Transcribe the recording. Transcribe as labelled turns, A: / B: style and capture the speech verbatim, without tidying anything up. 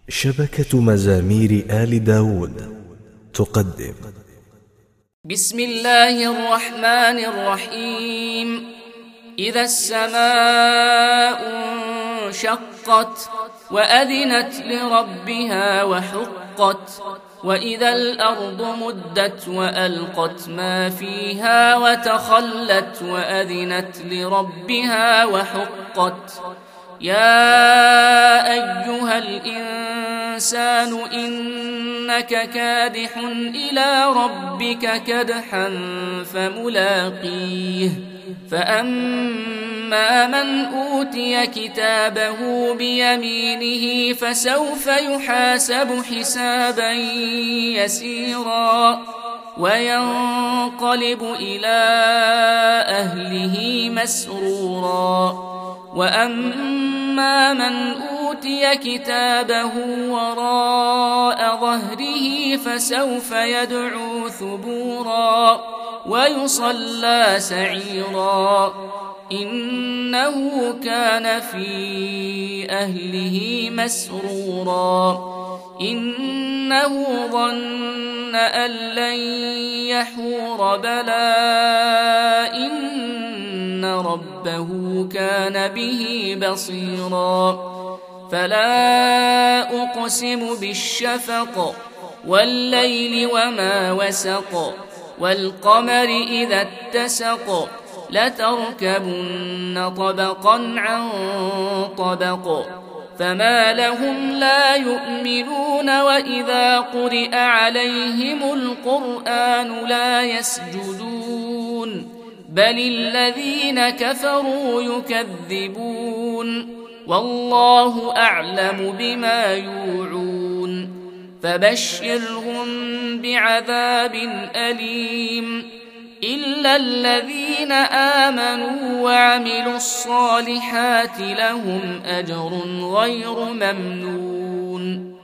A: شبكة مزامير آل داود تقدم.
B: بسم الله الرحمن الرحيم. إذا السماء انشقت وأذنت لربها وحقت، وإذا الأرض مدت وألقت ما فيها وتخلت وأذنت لربها وحقت. يا أيها الإنسان إنك كادح إلى ربك كدحا فملاقيه، فأما من أوتي كتابه بيمينه فسوف يحاسب حسابا يسيرا وينقلب إلى أهله مسرورا. وأما من أوتي كتابه وراء ظهره فسوف يدعو ثبورا ويصلى سعيرا، إنه كان في أهله مسرورا، إنه ظن أن لن يحور بلى إن ربه كان به بصيرا. فلا أقسم بالشفق والليل وما وسق والقمر إذا اتسق، لتركبن طبقا عن طبق، فما لهم لا يؤمنون وإذا قرئ عليهم القرآن لا يسجدون، بل الذين كفروا يكذبون، والله أعلم بما يوعون. فبشرهم بعذاب أليم إلا الذين آمنوا وعملوا الصالحات لهم أجر غير ممنون.